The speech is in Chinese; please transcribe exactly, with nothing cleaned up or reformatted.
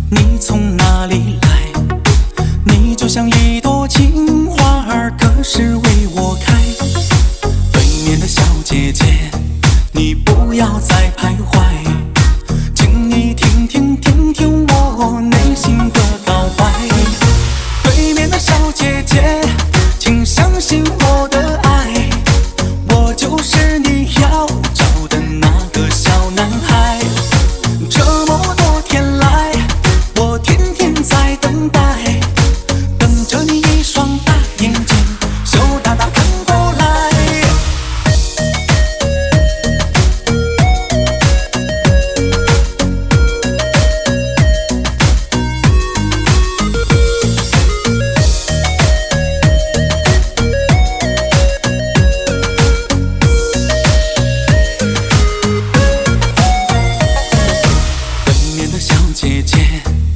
你从哪里来？你就像一朵情花儿，可是为我开。对面的小姐姐，你不要再徘徊，请你听听听听我内心的告白。对面的小姐姐，请相信我的爱，我就是你要找的那个小男孩。这么多天来，我天天在等待，等着你一双大眼睛，羞答答看过来。对面的小姐姐，